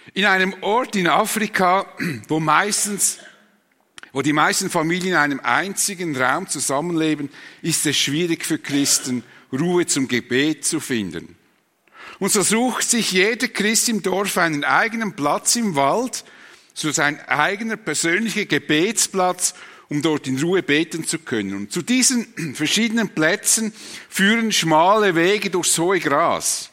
In einem Ort in Afrika, wo die meisten Familien in einem einzigen Raum zusammenleben, ist es schwierig für Christen, Ruhe zum Gebet zu finden. Und so sucht sich jeder Christ im Dorf einen eigenen Platz im Wald, so sein eigener persönlicher Gebetsplatz, um dort in Ruhe beten zu können. Und zu diesen verschiedenen Plätzen führen schmale Wege durchs hohe Gras,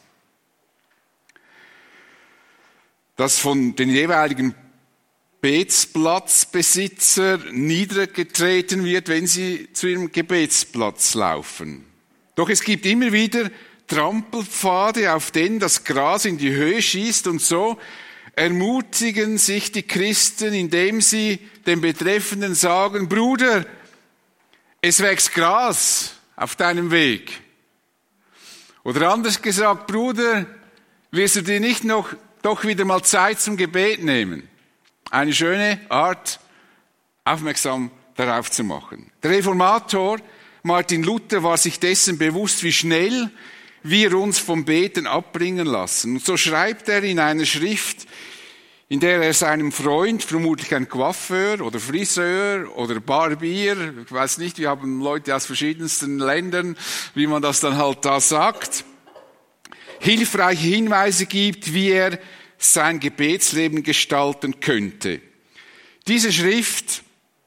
das von den jeweiligen Gebetsplatzbesitzer niedergetreten wird, wenn sie zu ihrem Gebetsplatz laufen. Doch es gibt immer wieder Trampelpfade, auf denen das Gras in die Höhe schießt, und so ermutigen sich die Christen, indem sie dem Betreffenden sagen: Bruder, es wächst Gras auf deinem Weg. Oder anders gesagt: Bruder, wirst du dir nicht doch wieder mal Zeit zum Gebet nehmen? Eine schöne Art, aufmerksam darauf zu machen. Der Reformator Martin Luther war sich dessen bewusst, wie schnell wir uns vom Beten abbringen lassen. Und so schreibt er in einer Schrift, in der er seinem Freund, vermutlich ein Coiffeur oder Friseur oder Barbier, ich weiß nicht, wir haben Leute aus verschiedensten Ländern, wie man das dann halt da sagt, hilfreiche Hinweise gibt, wie er sein Gebetsleben gestalten könnte. Diese Schrift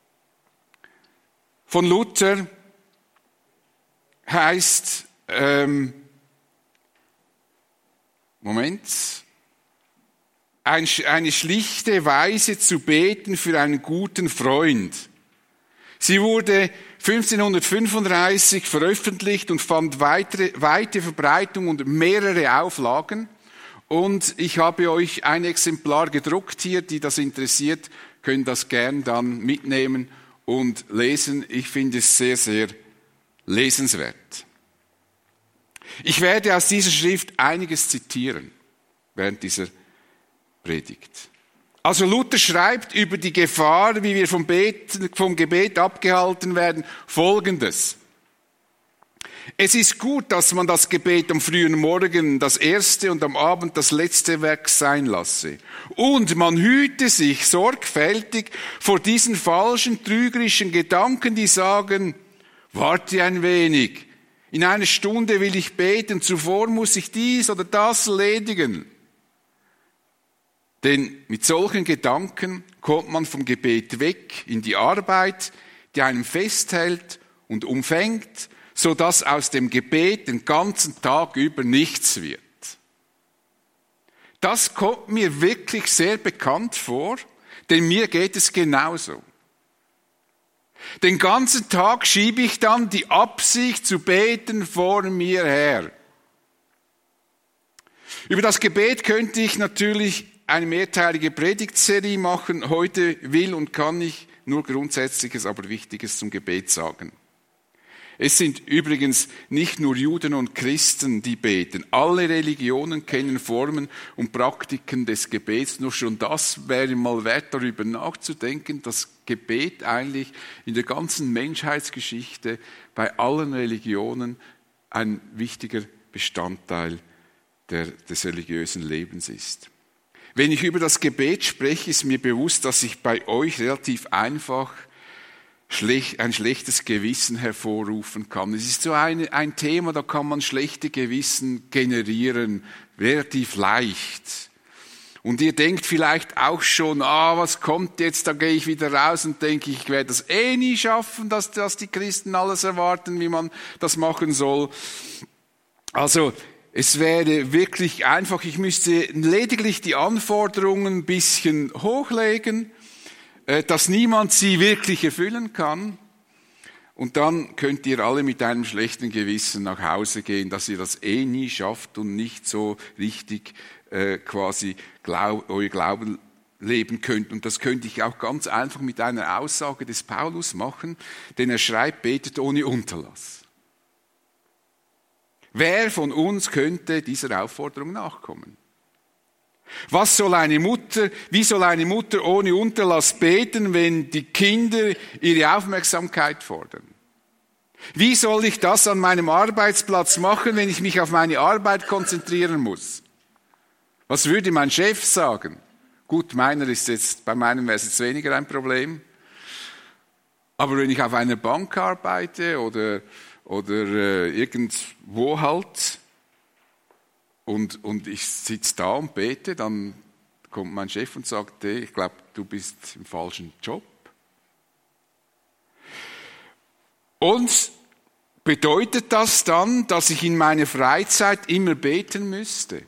von Luther heißt, eine schlichte Weise zu beten für einen guten Freund. Sie wurde 1535 veröffentlicht und fand weite Verbreitung und mehrere Auflagen. Und ich habe euch ein Exemplar gedruckt hier, die das interessiert, können das gern dann mitnehmen und lesen. Ich finde es sehr, sehr lesenswert. Ich werde aus dieser Schrift einiges zitieren während dieser Predigt. Also Luther schreibt über die Gefahr, wie wir vom Gebet abgehalten werden, Folgendes. Es ist gut, dass man das Gebet am frühen Morgen das erste und am Abend das letzte Werk sein lasse. Und man hüte sich sorgfältig vor diesen falschen, trügerischen Gedanken, die sagen: Warte ein wenig, in einer Stunde will ich beten, zuvor muss ich dies oder das erledigen. Denn mit solchen Gedanken kommt man vom Gebet weg in die Arbeit, die einem festhält und umfängt, sodass aus dem Gebet den ganzen Tag über nichts wird. Das kommt mir wirklich sehr bekannt vor, denn mir geht es genauso. Den ganzen Tag schiebe ich dann die Absicht zu beten vor mir her. Über das Gebet könnte ich natürlich eine mehrteilige Predigtserie machen. Heute will und kann ich nur Grundsätzliches, aber Wichtiges zum Gebet sagen. Es sind übrigens nicht nur Juden und Christen, die beten. Alle Religionen kennen Formen und Praktiken des Gebets. Nur schon das wäre mal wert, darüber nachzudenken, dass Gebet eigentlich in der ganzen Menschheitsgeschichte bei allen Religionen ein wichtiger Bestandteil des religiösen Lebens ist. Wenn ich über das Gebet spreche, ist mir bewusst, dass ich bei euch relativ einfach ein schlechtes Gewissen hervorrufen kann. Es ist so ein Thema, da kann man schlechte Gewissen generieren, relativ leicht. Und ihr denkt vielleicht auch schon, was kommt jetzt, da gehe ich wieder raus und denke, ich werde das nie schaffen, dass die Christen alles erwarten, wie man das machen soll. Also, es wäre wirklich einfach, ich müsste lediglich die Anforderungen ein bisschen hochlegen, dass niemand sie wirklich erfüllen kann. Und dann könnt ihr alle mit einem schlechten Gewissen nach Hause gehen, dass ihr das nie schafft und nicht so richtig quasi euer Glauben leben könnt. Und das könnte ich auch ganz einfach mit einer Aussage des Paulus machen, denn er schreibt, betet ohne Unterlass. Wer von uns könnte dieser Aufforderung nachkommen? Wie soll eine Mutter ohne Unterlass beten, wenn die Kinder ihre Aufmerksamkeit fordern? Wie soll ich das an meinem Arbeitsplatz machen, wenn ich mich auf meine Arbeit konzentrieren muss? Was würde mein Chef sagen? Gut, bei meinem wäre es jetzt weniger ein Problem. Aber wenn ich auf einer Bank arbeite oder irgendwo halt und ich sitze da und bete, dann kommt mein Chef und sagt, hey, ich glaube, du bist im falschen Job. Und bedeutet das dann, dass ich in meiner Freizeit immer beten müsste?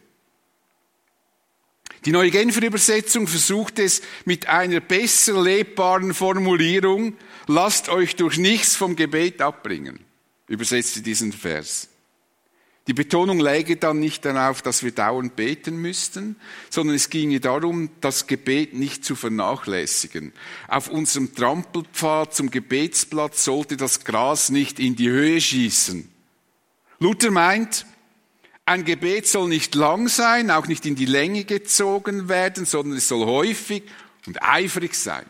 Die Neue Genfer Übersetzung versucht es mit einer besser lebbaren Formulierung: Lasst euch durch nichts vom Gebet abbringen. Übersetzt sie diesen Vers. Die Betonung läge dann nicht darauf, dass wir dauernd beten müssten, sondern es ginge darum, das Gebet nicht zu vernachlässigen. Auf unserem Trampelpfad zum Gebetsplatz sollte das Gras nicht in die Höhe schießen. Luther meint, ein Gebet soll nicht lang sein, auch nicht in die Länge gezogen werden, sondern es soll häufig und eifrig sein.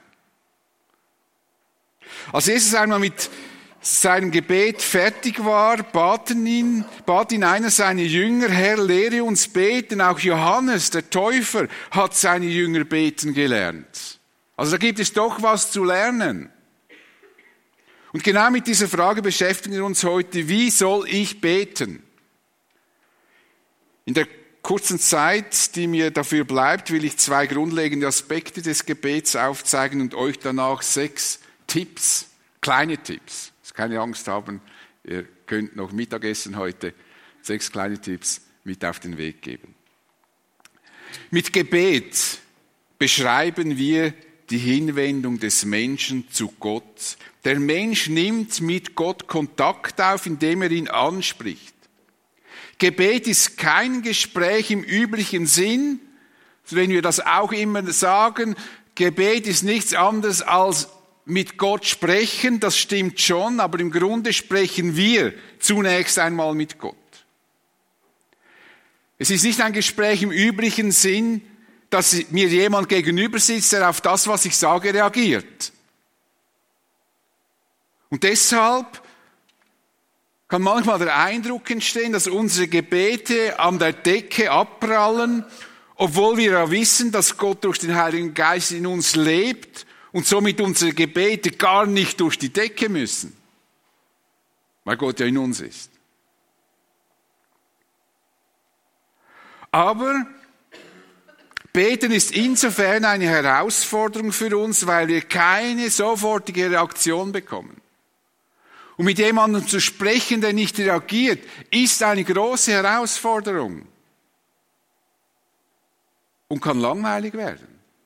Als Jesus einmal mit seinem Gebet fertig war, bat ihn einer seiner Jünger, Herr, lehre uns beten. Auch Johannes, der Täufer, hat seine Jünger beten gelernt. Also da gibt es doch was zu lernen. Und genau mit dieser Frage beschäftigen wir uns heute. Wie soll ich beten? In der kurzen Zeit, die mir dafür bleibt, will ich 2 grundlegende Aspekte des Gebets aufzeigen und euch danach 6 Tipps, kleine Tipps, keine Angst haben, ihr könnt noch Mittagessen heute, 6 kleine Tipps mit auf den Weg geben. Mit Gebet beschreiben wir die Hinwendung des Menschen zu Gott. Der Mensch nimmt mit Gott Kontakt auf, indem er ihn anspricht. Gebet ist kein Gespräch im üblichen Sinn, wenn wir das auch immer sagen. Gebet ist nichts anderes als mit Gott sprechen, das stimmt schon, aber im Grunde sprechen wir zunächst einmal mit Gott. Es ist nicht ein Gespräch im üblichen Sinn, dass mir jemand gegenüber sitzt, der auf das, was ich sage, reagiert. Und deshalb kann manchmal der Eindruck entstehen, dass unsere Gebete an der Decke abprallen, obwohl wir ja wissen, dass Gott durch den Heiligen Geist in uns lebt und somit unsere Gebete gar nicht durch die Decke müssen, weil Gott ja in uns ist. Aber Beten ist insofern eine Herausforderung für uns, weil wir keine sofortige Reaktion bekommen. Und mit jemandem zu sprechen, der nicht reagiert, ist eine große Herausforderung und kann langweilig werden.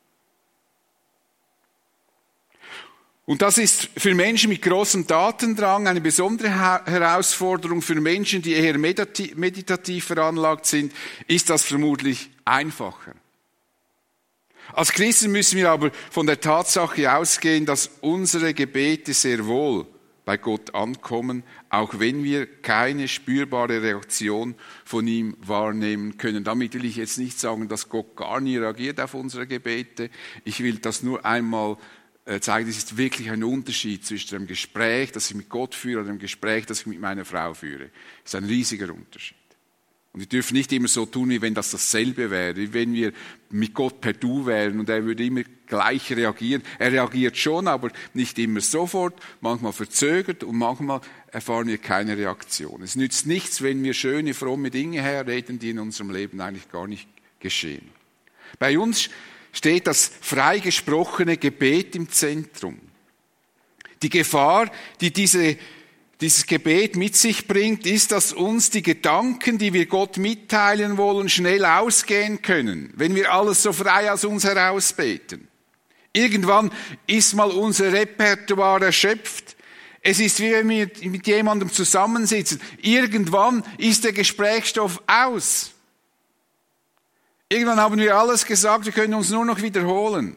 Und das ist für Menschen mit großem Datendrang eine besondere Herausforderung. Für Menschen, die eher meditativ veranlagt sind, ist das vermutlich einfacher. Als Christen müssen wir aber von der Tatsache ausgehen, dass unsere Gebete sehr wohl bei Gott ankommen, auch wenn wir keine spürbare Reaktion von ihm wahrnehmen können. Damit will ich jetzt nicht sagen, dass Gott gar nie reagiert auf unsere Gebete. Ich will das nur einmal zeigen, es ist wirklich ein Unterschied zwischen dem Gespräch, das ich mit Gott führe, und dem Gespräch, das ich mit meiner Frau führe. Es ist ein riesiger Unterschied. Und wir dürfen nicht immer so tun, wie wenn das dasselbe wäre, wie wenn wir mit Gott per Du wären und er würde immer gleich reagieren. Er reagiert schon, aber nicht immer sofort, manchmal verzögert und manchmal erfahren wir keine Reaktion. Es nützt nichts, wenn wir schöne, fromme Dinge herreden, die in unserem Leben eigentlich gar nicht geschehen. Bei uns steht das freigesprochene Gebet im Zentrum. Die Gefahr, die dieses Gebet mit sich bringt, ist, dass uns die Gedanken, die wir Gott mitteilen wollen, schnell ausgehen können, wenn wir alles so frei aus uns heraus beten. Irgendwann ist mal unser Repertoire erschöpft. Es ist wie wenn wir mit jemandem zusammensitzen. Irgendwann ist der Gesprächsstoff aus. Irgendwann haben wir alles gesagt, wir können uns nur noch wiederholen.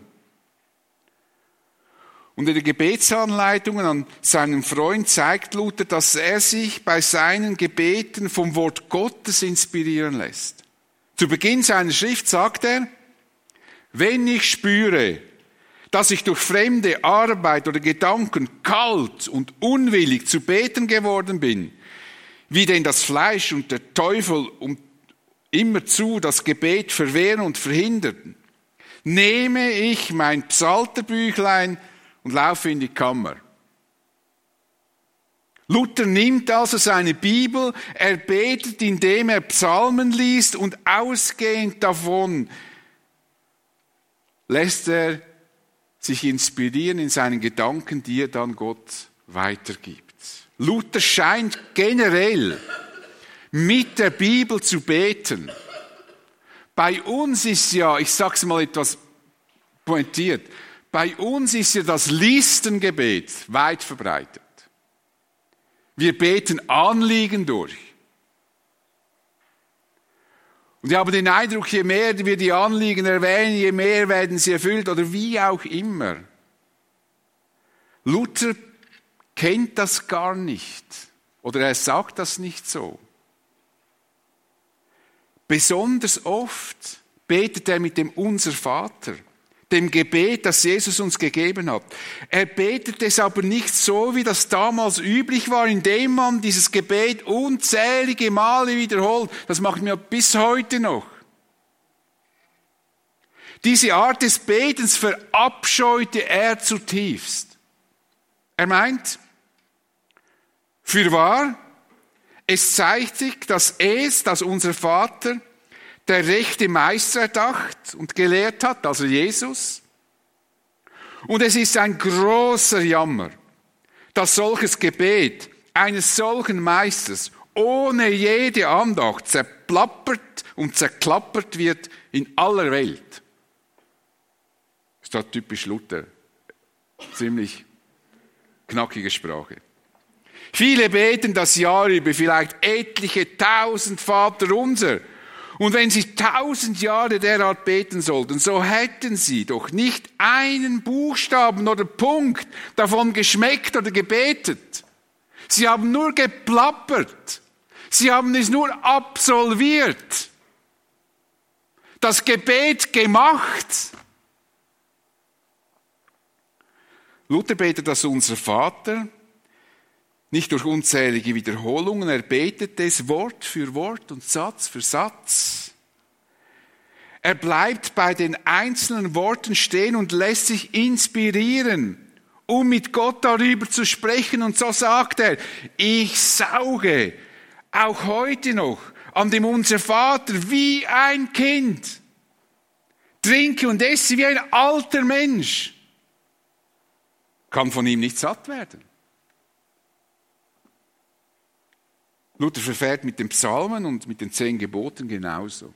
Und in den Gebetsanleitungen an seinen Freund zeigt Luther, dass er sich bei seinen Gebeten vom Wort Gottes inspirieren lässt. Zu Beginn seiner Schrift sagt er, wenn ich spüre, dass ich durch fremde Arbeit oder Gedanken kalt und unwillig zu beten geworden bin, wie denn das Fleisch und der Teufel immerzu das Gebet verwehren und verhindern, nehme ich mein Psalterbüchlein und laufe in die Kammer. Luther nimmt also seine Bibel, er betet, indem er Psalmen liest und ausgehend davon lässt er sich inspirieren in seinen Gedanken, die er dann Gott weitergibt. Luther scheint generell mit der Bibel zu beten. Bei uns ist ja, ich sage es mal etwas pointiert, bei uns ist ja das Listengebet weit verbreitet. Wir beten Anliegen durch. Und ich habe den Eindruck, je mehr wir die Anliegen erwähnen, je mehr werden sie erfüllt oder wie auch immer. Luther kennt das gar nicht oder er sagt das nicht so. Besonders oft betet er mit dem Unser Vater, dem Gebet, das Jesus uns gegeben hat. Er betet es aber nicht so, wie das damals üblich war, indem man dieses Gebet unzählige Male wiederholt. Das machen wir bis heute noch. Diese Art des Betens verabscheute er zutiefst. Er meint, fürwahr, es zeigt sich, dass unser Vater der rechte Meister erdacht und gelehrt hat, also Jesus. Und es ist ein großer Jammer, dass solches Gebet eines solchen Meisters ohne jede Andacht zerplappert und zerklappert wird in aller Welt. Das ist da typisch Luther. Ziemlich knackige Sprache. Viele beten das Jahr über, vielleicht etliche tausend Vaterunser. Und wenn sie 1000 Jahre derart beten sollten, so hätten sie doch nicht einen Buchstaben oder Punkt davon geschmeckt oder gebetet. Sie haben nur geplappert. Sie haben es nur absolviert. Das Gebet gemacht. Luther betet das Unser Vater, nicht durch unzählige Wiederholungen, er betet es Wort für Wort und Satz für Satz. Er bleibt bei den einzelnen Worten stehen und lässt sich inspirieren, um mit Gott darüber zu sprechen. Und so sagt er, ich sauge auch heute noch an dem Unser Vater wie ein Kind, trinke und esse wie ein alter Mensch, kann von ihm nicht satt werden. Luther verfährt mit den Psalmen und mit den 10 Geboten genauso.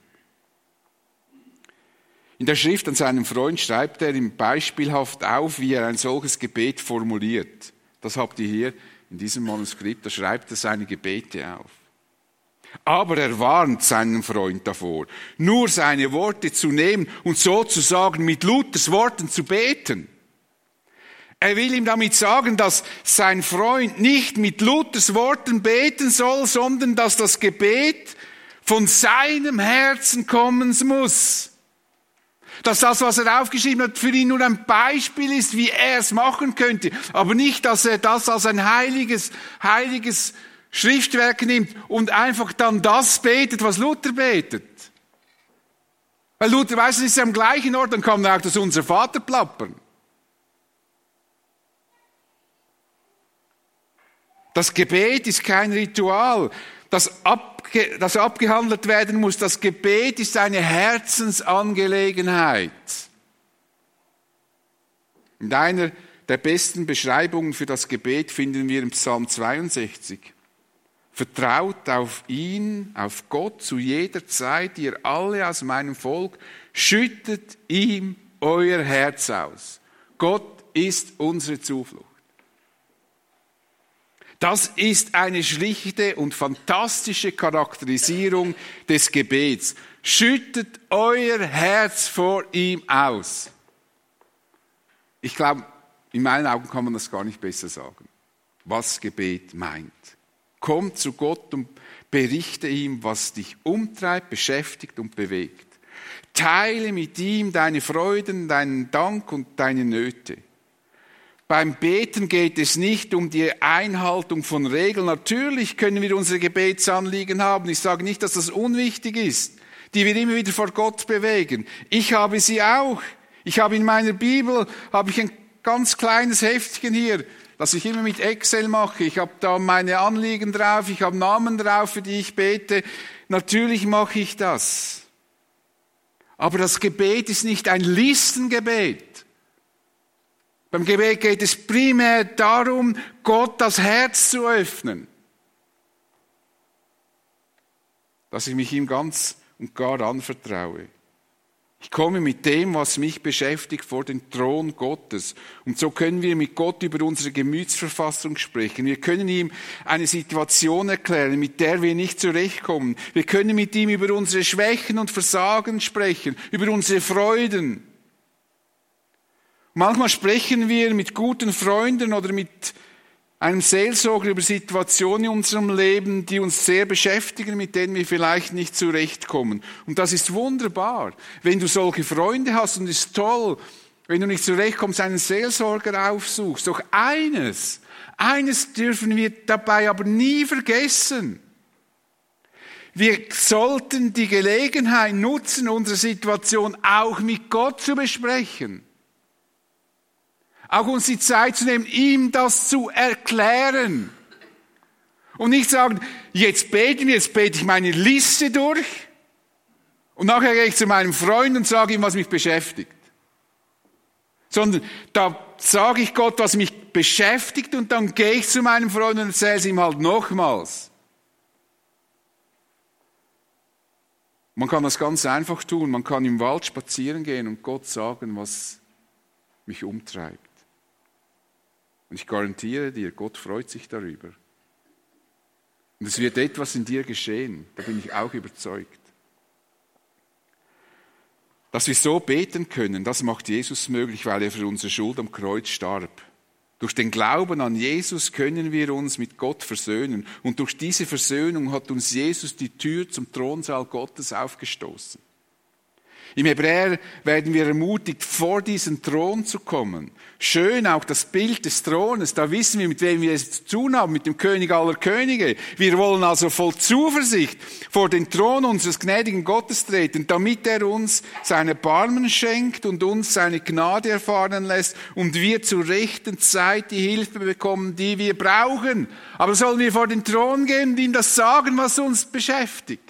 In der Schrift an seinen Freund schreibt er ihm beispielhaft auf, wie er ein solches Gebet formuliert. Das habt ihr hier in diesem Manuskript, da schreibt er seine Gebete auf. Aber er warnt seinen Freund davor, nur seine Worte zu nehmen und sozusagen mit Luthers Worten zu beten. Er will ihm damit sagen, dass sein Freund nicht mit Luthers Worten beten soll, sondern dass das Gebet von seinem Herzen kommen muss. Dass das, was er aufgeschrieben hat, für ihn nur ein Beispiel ist, wie er es machen könnte. Aber nicht, dass er das als ein heiliges Schriftwerk nimmt und einfach dann das betet, was Luther betet. Weil Luther weiß, es ist am gleichen Ort, dann kann er auch das Unser Vater plappern. Das Gebet ist kein Ritual, das abgehandelt werden muss. Das Gebet ist eine Herzensangelegenheit. In einer der besten Beschreibungen für das Gebet finden wir im Psalm 62. Vertraut auf ihn, auf Gott zu jeder Zeit, ihr alle aus meinem Volk, schüttet ihm euer Herz aus. Gott ist unsere Zuflucht. Das ist eine schlichte und fantastische Charakterisierung des Gebets. Schüttet euer Herz vor ihm aus. Ich glaube, in meinen Augen kann man das gar nicht besser sagen, was Gebet meint. Komm zu Gott und berichte ihm, was dich umtreibt, beschäftigt und bewegt. Teile mit ihm deine Freuden, deinen Dank und deine Nöte. Beim Beten geht es nicht um die Einhaltung von Regeln. Natürlich können wir unsere Gebetsanliegen haben. Ich sage nicht, dass das unwichtig ist, die wir immer wieder vor Gott bewegen. Ich habe sie auch Ich habe in meiner Bibel ein ganz kleines Heftchen hier, das ich immer mit Excel mache. Ich habe da meine Anliegen drauf, ich habe Namen drauf, für die ich bete. Natürlich mache ich das. Aber das Gebet ist nicht ein Listengebet. Beim Gebet geht es primär darum, Gott das Herz zu öffnen. Dass ich mich ihm ganz und gar anvertraue. Ich komme mit dem, was mich beschäftigt, vor den Thron Gottes. Und so können wir mit Gott über unsere Gemütsverfassung sprechen. Wir können ihm eine Situation erklären, mit der wir nicht zurechtkommen. Wir können mit ihm über unsere Schwächen und Versagen sprechen, über unsere Freuden. Manchmal sprechen wir mit guten Freunden oder mit einem Seelsorger über Situationen in unserem Leben, die uns sehr beschäftigen, mit denen wir vielleicht nicht zurechtkommen. Und das ist wunderbar. Wenn du solche Freunde hast, und es ist toll, wenn du nicht zurechtkommst, einen Seelsorger aufsuchst. Doch eines dürfen wir dabei aber nie vergessen. Wir sollten die Gelegenheit nutzen, unsere Situation auch mit Gott zu besprechen. Auch uns die Zeit zu nehmen, ihm das zu erklären. Und nicht sagen, jetzt bete ich meine Liste durch und nachher gehe ich zu meinem Freund und sage ihm, was mich beschäftigt. Sondern da sage ich Gott, was mich beschäftigt, und dann gehe ich zu meinem Freund und erzähle es ihm halt nochmals. Man kann das ganz einfach tun. Man kann im Wald spazieren gehen und Gott sagen, was mich umtreibt. Und ich garantiere dir, Gott freut sich darüber. Und es wird etwas in dir geschehen, da bin ich auch überzeugt. Dass wir so beten können, das macht Jesus möglich, weil er für unsere Schuld am Kreuz starb. Durch den Glauben an Jesus können wir uns mit Gott versöhnen. Und durch diese Versöhnung hat uns Jesus die Tür zum Thronsaal Gottes aufgestoßen. Im Hebräer werden wir ermutigt, vor diesen Thron zu kommen. Schön auch das Bild des Thrones, da wissen wir, mit wem wir es zu tun haben, mit dem König aller Könige. Wir wollen also voll Zuversicht vor den Thron unseres gnädigen Gottes treten, damit er uns seine Barmen schenkt und uns seine Gnade erfahren lässt und wir zur rechten Zeit die Hilfe bekommen, die wir brauchen. Aber sollen wir vor den Thron gehen und ihm das sagen, was uns beschäftigt?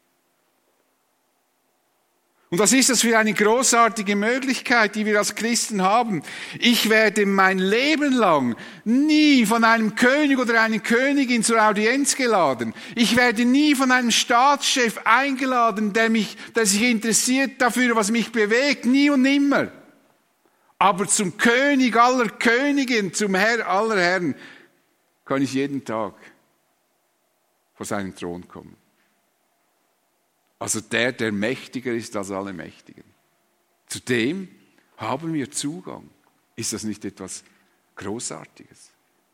Und was ist das für eine großartige Möglichkeit, die wir als Christen haben? Ich werde mein Leben lang nie von einem König oder einer Königin zur Audienz geladen. Ich werde nie von einem Staatschef eingeladen, der sich interessiert dafür, was mich bewegt, nie und nimmer. Aber zum König aller Könige, zum Herr aller Herren, kann ich jeden Tag vor seinen Thron kommen. Also der mächtiger ist als alle Mächtigen. Zu dem haben wir Zugang. Ist das nicht etwas Großartiges?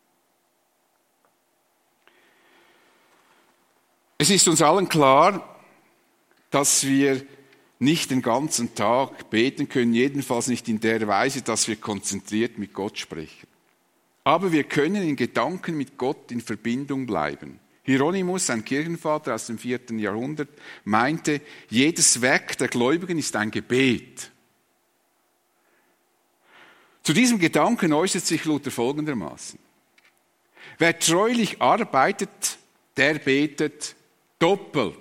Es ist uns allen klar, dass wir nicht den ganzen Tag beten können, jedenfalls nicht in der Weise, dass wir konzentriert mit Gott sprechen. Aber wir können in Gedanken mit Gott in Verbindung bleiben. Hieronymus, ein Kirchenvater aus dem 4. Jahrhundert, meinte, jedes Werk der Gläubigen ist ein Gebet. Zu diesem Gedanken äußert sich Luther folgendermaßen. Wer treulich arbeitet, der betet doppelt.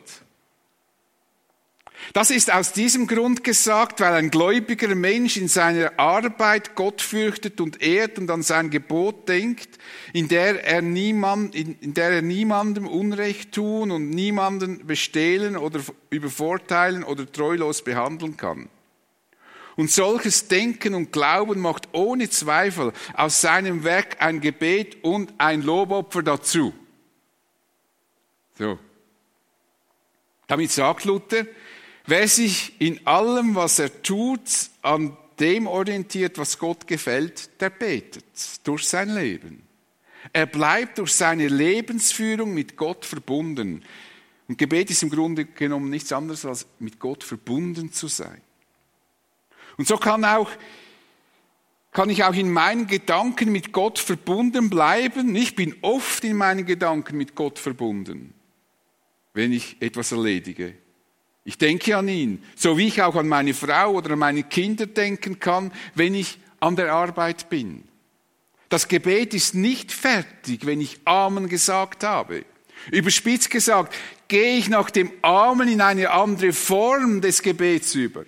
Das ist aus diesem Grund gesagt, weil ein gläubiger Mensch in seiner Arbeit Gott fürchtet und ehrt und an sein Gebot denkt, in der er niemandem Unrecht tun und niemanden bestehlen oder übervorteilen oder treulos behandeln kann. Und solches Denken und Glauben macht ohne Zweifel aus seinem Werk ein Gebet und ein Lobopfer dazu. So. Damit sagt Luther, wer sich in allem, was er tut, an dem orientiert, was Gott gefällt, der betet durch sein Leben. Er bleibt durch seine Lebensführung mit Gott verbunden. Und Gebet ist im Grunde genommen nichts anderes, als mit Gott verbunden zu sein. Und so kann ich auch in meinen Gedanken mit Gott verbunden bleiben. Ich bin oft in meinen Gedanken mit Gott verbunden, wenn ich etwas erledige. Ich denke an ihn, so wie ich auch an meine Frau oder an meine Kinder denken kann, wenn ich an der Arbeit bin. Das Gebet ist nicht fertig, wenn ich Amen gesagt habe. Überspitzt gesagt, gehe ich nach dem Amen in eine andere Form des Gebets über.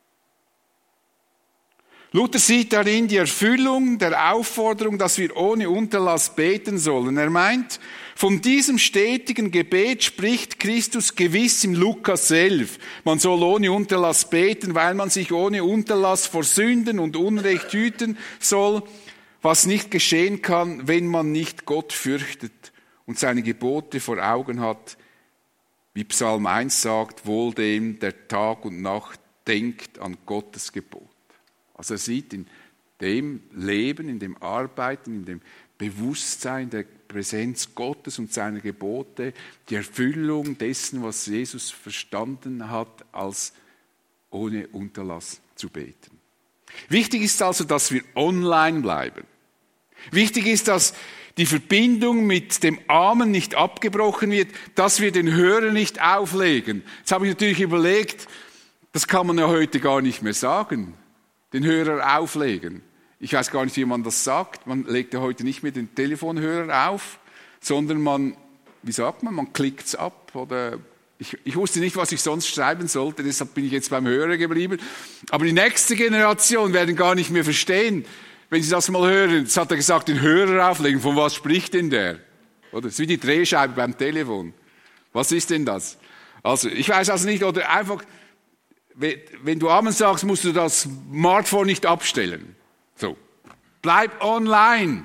Luther sieht darin die Erfüllung der Aufforderung, dass wir ohne Unterlass beten sollen. Er meint, von diesem stetigen Gebet spricht Christus gewiss im Lukas 11. Man soll ohne Unterlass beten, weil man sich ohne Unterlass vor Sünden und Unrecht hüten soll, was nicht geschehen kann, wenn man nicht Gott fürchtet und seine Gebote vor Augen hat, wie Psalm 1 sagt, wohl dem, der Tag und Nacht denkt an Gottes Gebot. Also er sieht in dem Leben, in dem Arbeiten, in dem Bewusstsein der Präsenz Gottes und seiner Gebote die Erfüllung dessen, was Jesus verstanden hat, als ohne Unterlass zu beten. Wichtig ist also, dass wir online bleiben. Wichtig ist, dass die Verbindung mit dem Amen nicht abgebrochen wird, dass wir den Hörer nicht auflegen. Jetzt habe ich natürlich überlegt, das kann man ja heute gar nicht mehr sagen, den Hörer auflegen. Ich weiß gar nicht, wie man das sagt. Man legt ja heute nicht mehr den Telefonhörer auf, sondern man klickt es ab. Oder ich wusste nicht, was ich sonst schreiben sollte, deshalb bin ich jetzt beim Hörer geblieben. Aber die nächste Generation werden gar nicht mehr verstehen, wenn sie das mal hören. Jetzt hat er gesagt, den Hörer auflegen. Von was spricht denn der? Oder? Das ist wie die Drehscheibe beim Telefon. Was ist denn das? Also, ich weiß also nicht, oder einfach, wenn du Amen sagst, musst du das Smartphone nicht abstellen. So. Bleib online.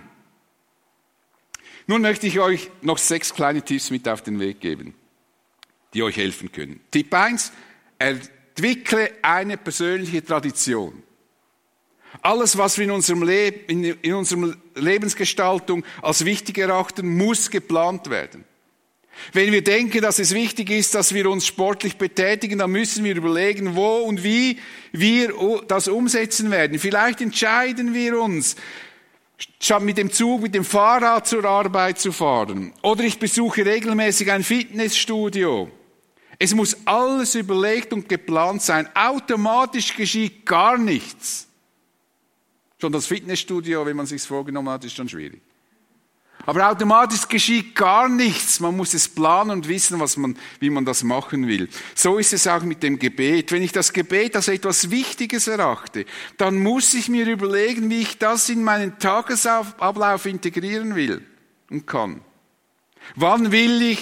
Nun möchte ich euch noch 6 kleine Tipps mit auf den Weg geben, die euch helfen können. Tipp 1, entwickle eine persönliche Tradition. Alles, was wir in unserer Lebensgestaltung als wichtig erachten, muss geplant werden. Wenn wir denken, dass es wichtig ist, dass wir uns sportlich betätigen, dann müssen wir überlegen, wo und wie wir das umsetzen werden. Vielleicht entscheiden wir uns, statt mit dem Zug, mit dem Fahrrad zur Arbeit zu fahren. Oder ich besuche regelmäßig ein Fitnessstudio. Es muss alles überlegt und geplant sein. Automatisch geschieht gar nichts. Schon das Fitnessstudio, wenn man es sich vorgenommen hat, ist schon schwierig. Aber automatisch geschieht gar nichts. Man muss es planen und wissen, wie man das machen will. So ist es auch mit dem Gebet. Wenn ich das Gebet als etwas Wichtiges erachte, dann muss ich mir überlegen, wie ich das in meinen Tagesablauf integrieren will und kann. Wann will ich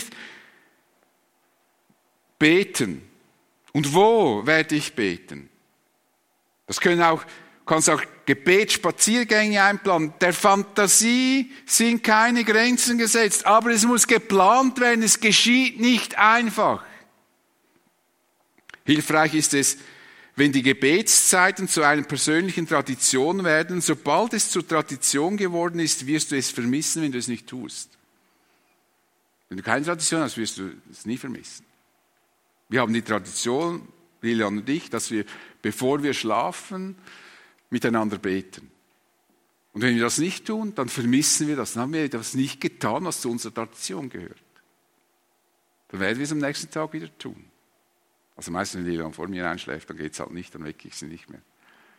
beten? Und wo werde ich beten? Das kannst auch Gebetsspaziergänge einplanen. Der Fantasie sind keine Grenzen gesetzt, aber es muss geplant werden, es geschieht nicht einfach. Hilfreich ist es, wenn die Gebetszeiten zu einer persönlichen Tradition werden. Sobald es zur Tradition geworden ist, wirst du es vermissen, wenn du es nicht tust. Wenn du keine Tradition hast, wirst du es nie vermissen. Wir haben die Tradition, Lilian und ich, dass wir, bevor wir schlafen, miteinander beten. Und wenn wir das nicht tun, dann vermissen wir das. Dann haben wir etwas nicht getan, was zu unserer Tradition gehört. Dann werden wir es am nächsten Tag wieder tun. Also meistens, wenn Lilian vor mir einschläft, dann geht es halt nicht, dann wecke ich sie nicht mehr.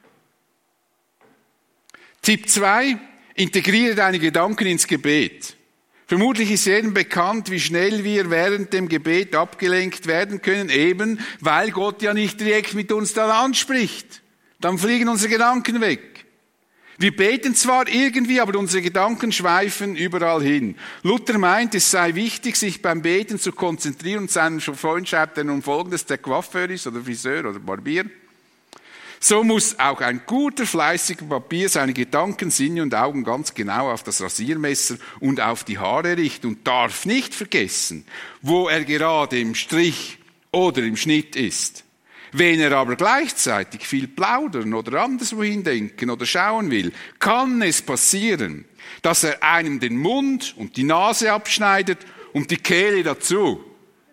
Tipp 2, integriere deine Gedanken ins Gebet. Vermutlich ist jedem bekannt, wie schnell wir während dem Gebet abgelenkt werden können, eben weil Gott ja nicht direkt mit uns dann anspricht. Dann fliegen unsere Gedanken weg. Wir beten zwar irgendwie, aber unsere Gedanken schweifen überall hin. Luther meint, es sei wichtig, sich beim Beten zu konzentrieren. Und seinem Freund schreibt er nun Folgendes, der Coiffeur ist oder Friseur oder Barbier. So muss auch ein guter, fleißiger Barbier seine Gedanken, Sinne und Augen ganz genau auf das Rasiermesser und auf die Haare richten und darf nicht vergessen, wo er gerade im Strich oder im Schnitt ist. Wenn er aber gleichzeitig viel plaudern oder anderswohin denken oder schauen will, kann es passieren, dass er einem den Mund und die Nase abschneidet und die Kehle dazu.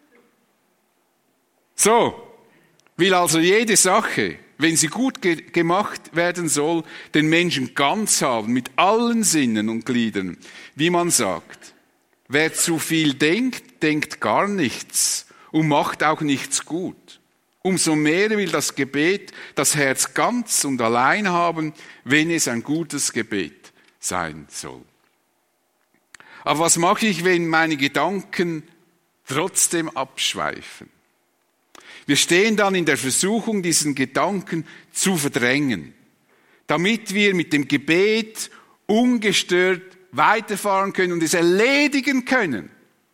So, will also jede Sache, wenn sie gut gemacht werden soll, den Menschen ganz haben, mit allen Sinnen und Gliedern, wie man sagt. Wer zu viel denkt, denkt gar nichts und macht auch nichts gut. Umso mehr will das Gebet das Herz ganz und allein haben, wenn es ein gutes Gebet sein soll. Aber was mache ich, wenn meine Gedanken trotzdem abschweifen? Wir stehen dann in der Versuchung, diesen Gedanken zu verdrängen, damit wir mit dem Gebet ungestört weiterfahren können und es erledigen können.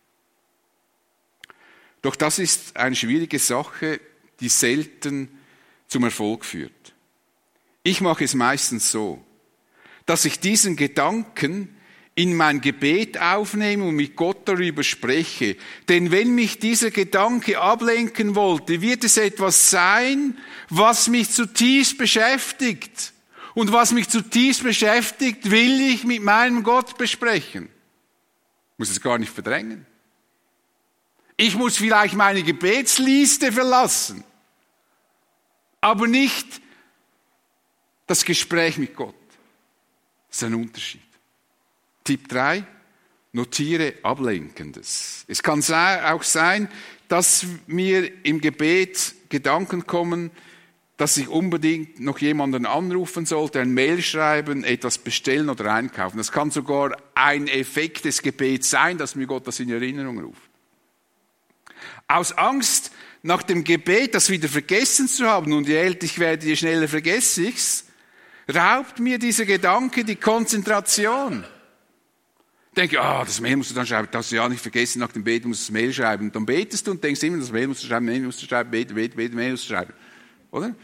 Doch das ist eine schwierige Sache, die selten zum Erfolg führt. Ich mache es meistens so, dass ich diesen Gedanken in mein Gebet aufnehme und mit Gott darüber spreche. Denn wenn mich dieser Gedanke ablenken wollte, wird es etwas sein, was mich zutiefst beschäftigt. Und was mich zutiefst beschäftigt, will ich mit meinem Gott besprechen. Ich muss es gar nicht verdrängen. Ich muss vielleicht meine Gebetsliste verlassen, aber nicht das Gespräch mit Gott. Das ist ein Unterschied. Tipp 3, notiere Ablenkendes. Es kann auch sein, dass mir im Gebet Gedanken kommen, dass ich unbedingt noch jemanden anrufen sollte, ein Mail schreiben, etwas bestellen oder einkaufen. Das kann sogar ein Effekt des Gebets sein, dass mir Gott das in Erinnerung ruft. Aus Angst, nach dem Gebet das wieder vergessen zu haben, und je älter ich werde, je schneller vergesse ich's, raubt mir dieser Gedanke die Konzentration. Ich denke, das Mail musst du dann schreiben, das hast du ja nicht vergessen, nach dem Beten musst du das Mail schreiben. Und dann betest du und denkst immer, das Mail musst du schreiben, Mail musst du schreiben, bete, Mail musst du schreiben. Oder?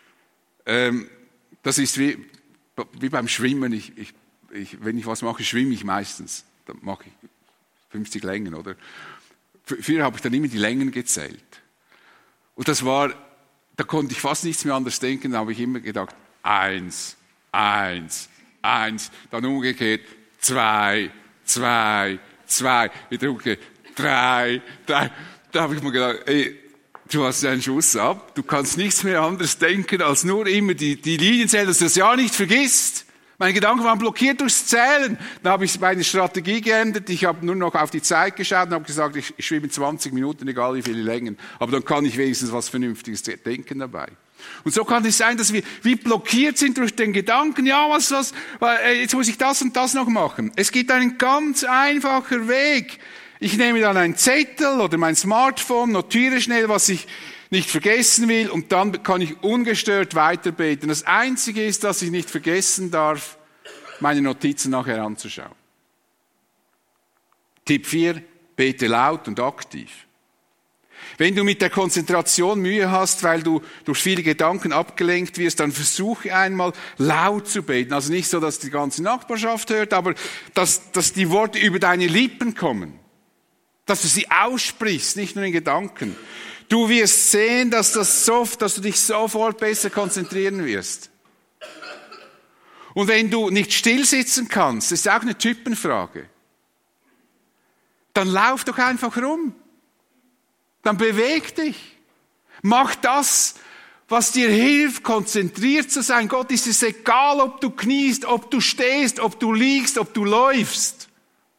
Das ist wie beim Schwimmen. Wenn ich was mache, schwimme ich meistens. Dann mache ich 50 Längen, oder? Früher habe ich dann immer die Längen gezählt. Und da konnte ich fast nichts mehr anders denken, da habe ich immer gedacht, 1, 1, 1, dann umgekehrt, 2, 2, 2, wieder umgekehrt, 3, 3. Da habe ich mir gedacht, du hast einen Schuss ab, du kannst nichts mehr anderes denken, als nur immer die Linien zählen, dass du das ja nicht vergisst. Meine Gedanken waren blockiert durchs Zählen. Dann habe ich meine Strategie geändert. Ich habe nur noch auf die Zeit geschaut und habe gesagt, ich schwimme 20 Minuten, egal wie viele Längen. Aber dann kann ich wenigstens was Vernünftiges denken dabei. Und so kann es sein, dass wir wie blockiert sind durch den Gedanken, jetzt muss ich das und das noch machen. Es gibt einen ganz einfachen Weg. Ich nehme dann einen Zettel oder mein Smartphone, notiere schnell, was ich nicht vergessen will, und dann kann ich ungestört weiterbeten. Das Einzige ist, dass ich nicht vergessen darf, meine Notizen nachher anzuschauen. Tipp 4, bete laut und aktiv. Wenn du mit der Konzentration Mühe hast, weil du durch viele Gedanken abgelenkt wirst, dann versuche einmal laut zu beten. Also nicht so, dass die ganze Nachbarschaft hört, aber dass die Worte über deine Lippen kommen. Dass du sie aussprichst, nicht nur in Gedanken. Du wirst sehen, dass du dich sofort besser konzentrieren wirst. Und wenn du nicht still sitzen kannst, das ist auch eine Typenfrage, dann lauf doch einfach rum. Dann beweg dich. Mach das, was dir hilft, konzentriert zu sein. Gott ist es egal, ob du kniest, ob du stehst, ob du liegst, ob du läufst.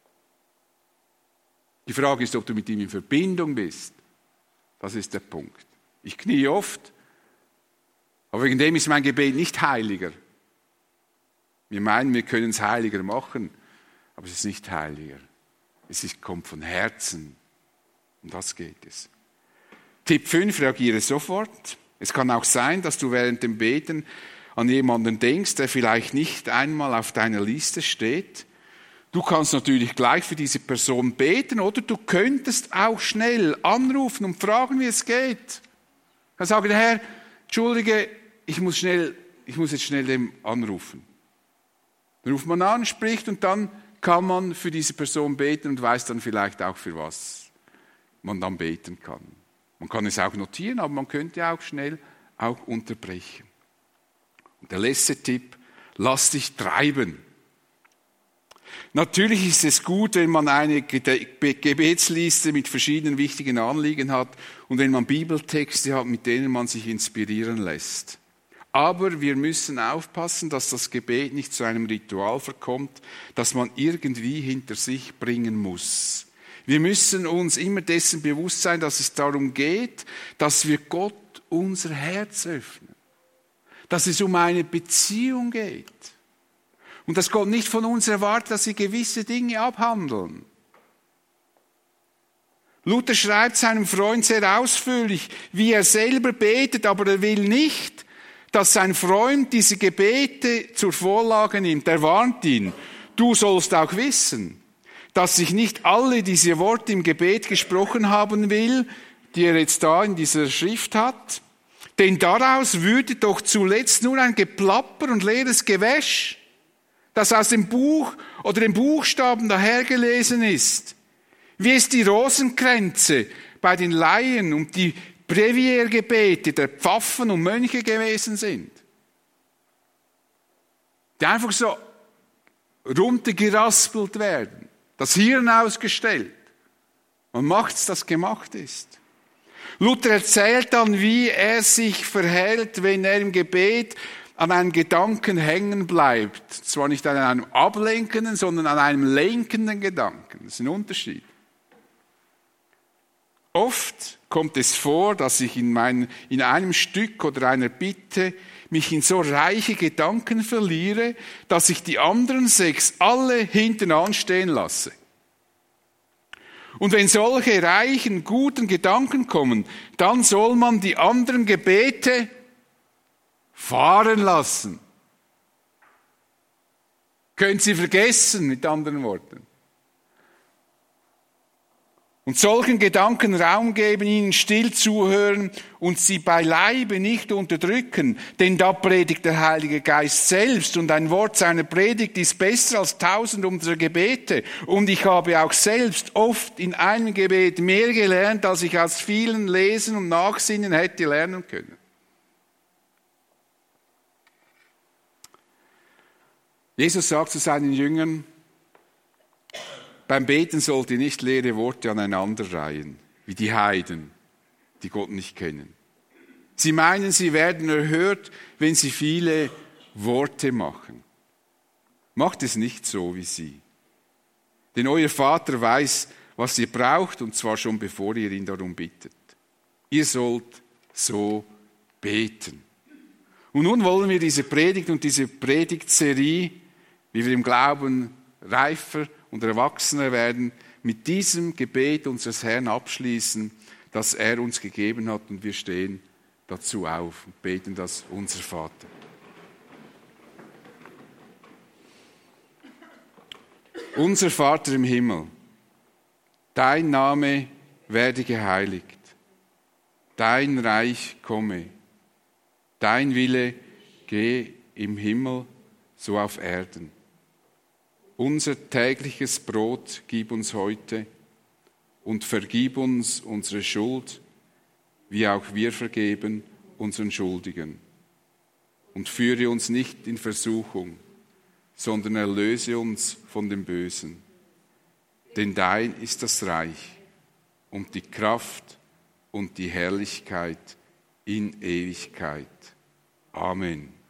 Die Frage ist, ob du mit ihm in Verbindung bist. Das ist der Punkt. Ich knie oft, aber wegen dem ist mein Gebet nicht heiliger. Wir meinen, wir können es heiliger machen, aber es ist nicht heiliger. Kommt von Herzen. Um das geht es. Tipp 5, reagiere sofort. Es kann auch sein, dass du während dem Beten an jemanden denkst, der vielleicht nicht einmal auf deiner Liste steht. Du kannst natürlich gleich für diese Person beten, oder du könntest auch schnell anrufen und fragen, wie es geht. Du kannst sagen, Herr, entschuldige, ich muss jetzt schnell dem anrufen. Dann ruft man an, spricht, und dann kann man für diese Person beten und weiß dann vielleicht auch, für was man dann beten kann. Man kann es auch notieren, aber man könnte auch schnell auch unterbrechen. Und der letzte Tipp, lass dich treiben. Natürlich ist es gut, wenn man eine Gebetsliste mit verschiedenen wichtigen Anliegen hat und wenn man Bibeltexte hat, mit denen man sich inspirieren lässt. Aber wir müssen aufpassen, dass das Gebet nicht zu einem Ritual verkommt, das man irgendwie hinter sich bringen muss. Wir müssen uns immer dessen bewusst sein, dass es darum geht, dass wir Gott unser Herz öffnen. Dass es um eine Beziehung geht. Und dass Gott nicht von uns erwartet, dass wir gewisse Dinge abhandeln. Luther schreibt seinem Freund sehr ausführlich, wie er selber betet, aber er will nicht, dass sein Freund diese Gebete zur Vorlage nimmt. Er warnt ihn, du sollst auch wissen, dass ich nicht alle diese Worte im Gebet gesprochen haben will, die er jetzt da in dieser Schrift hat. Denn daraus würde doch zuletzt nur ein Geplapper und leeres Gewäsch, das aus dem Buch oder den Buchstaben dahergelesen ist, wie es die Rosenkränze bei den Laien und die Breviergebete der Pfaffen und Mönche gewesen sind. Die einfach so runtergeraspelt werden, das Hirn ausgestellt. Man macht's, das gemacht ist. Luther erzählt dann, wie er sich verhält, wenn er im Gebet an einem Gedanken hängen bleibt. Zwar nicht an einem ablenkenden, sondern an einem lenkenden Gedanken. Das ist ein Unterschied. Oft kommt es vor, dass ich in einem Stück oder einer Bitte mich in so reiche Gedanken verliere, dass ich die anderen 6 alle hinten anstehen lasse. Und wenn solche reichen, guten Gedanken kommen, dann soll man die anderen Gebete fahren lassen. Können Sie vergessen, mit anderen Worten. Und solchen Gedanken Raum geben, ihnen still zuhören und sie beileibe nicht unterdrücken, denn da predigt der Heilige Geist selbst und ein Wort seiner Predigt ist besser als 1000 unserer Gebete. Und ich habe auch selbst oft in einem Gebet mehr gelernt, als ich aus vielen Lesen und Nachsinnen hätte lernen können. Jesus sagt zu seinen Jüngern, beim Beten sollt ihr nicht leere Worte aneinander reihen, wie die Heiden, die Gott nicht kennen. Sie meinen, sie werden erhört, wenn sie viele Worte machen. Macht es nicht so wie sie. Denn euer Vater weiß, was ihr braucht, und zwar schon bevor ihr ihn darum bittet. Ihr sollt so beten. Und nun wollen wir diese Predigt und diese Predigtserie, wie wir im Glauben reifer und erwachsener werden, mit diesem Gebet unseres Herrn abschließen, das er uns gegeben hat, und wir stehen dazu auf und beten das unser Vater. Unser Vater im Himmel, dein Name werde geheiligt, dein Reich komme, dein Wille gehe im Himmel so auf Erden. Unser tägliches Brot gib uns heute und vergib uns unsere Schuld, wie auch wir vergeben unseren Schuldigen. Und führe uns nicht in Versuchung, sondern erlöse uns von dem Bösen. Denn dein ist das Reich und die Kraft und die Herrlichkeit in Ewigkeit. Amen.